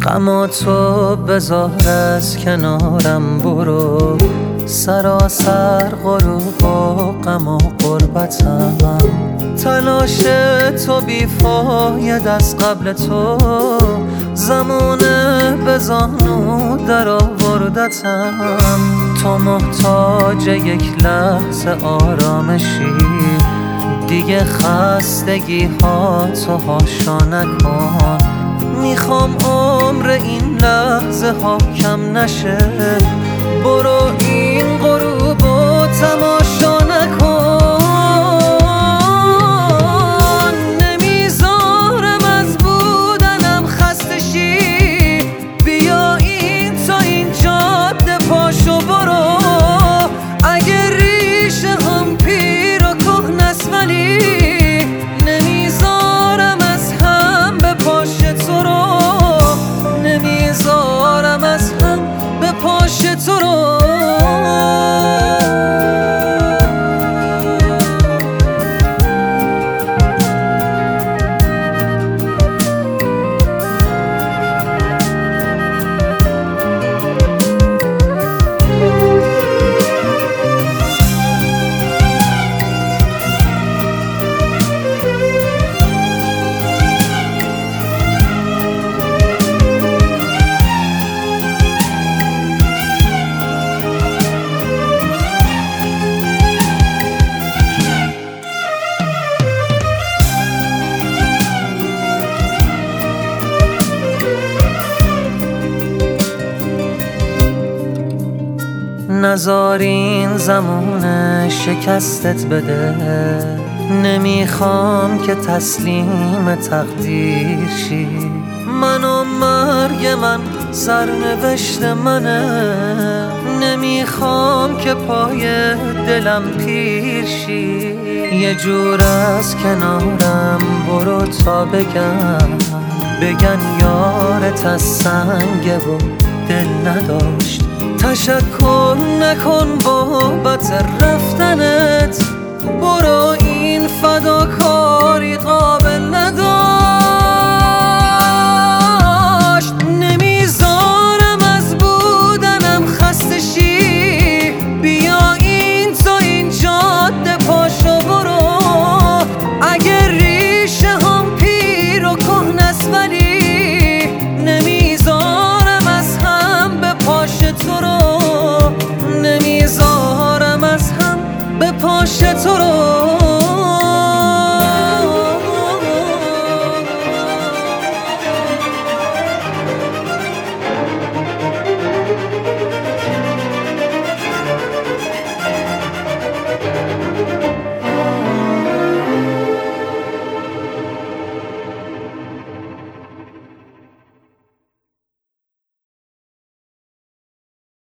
غم تو بذار از کنارم برو، سراسر غروب و غم و غربتم. تلاش تو بیفاید از قبل تو، زمانه به زانو در آوردتم. تو محتاج یک لحظه آرامشی، دیگه خستگی ها تو هاشا نکن. میخوام عمر این لحظه ها کم نشه، برو این غروب و تماشا نکن. نمیذارم از بودنم خسته شی، بیا این تا این جاده پاشو برو. اگه ریشه هم پیر و کهنه است ولی نمیذارم از هم به پاش تو رو، نمیذارم از هم به پاش تو رو. نذار این زمونه شکستت بده، نمیخوام که تسلیم تقدیر شی. من و مرگ من سرنوشت منه، نمیخوام که پای دلم پیر شی. یه جور از کنارم برو تا بگن یارت از سنگه و دل نداشت. تشکر نکن بابت رفتنت، برو این فداکاری قابل نداشت. نمیذارم از بودنم خسته شی، بیا این تا این جاده پاشو برو. اگه ریشه هم پیر و کهنه است ولی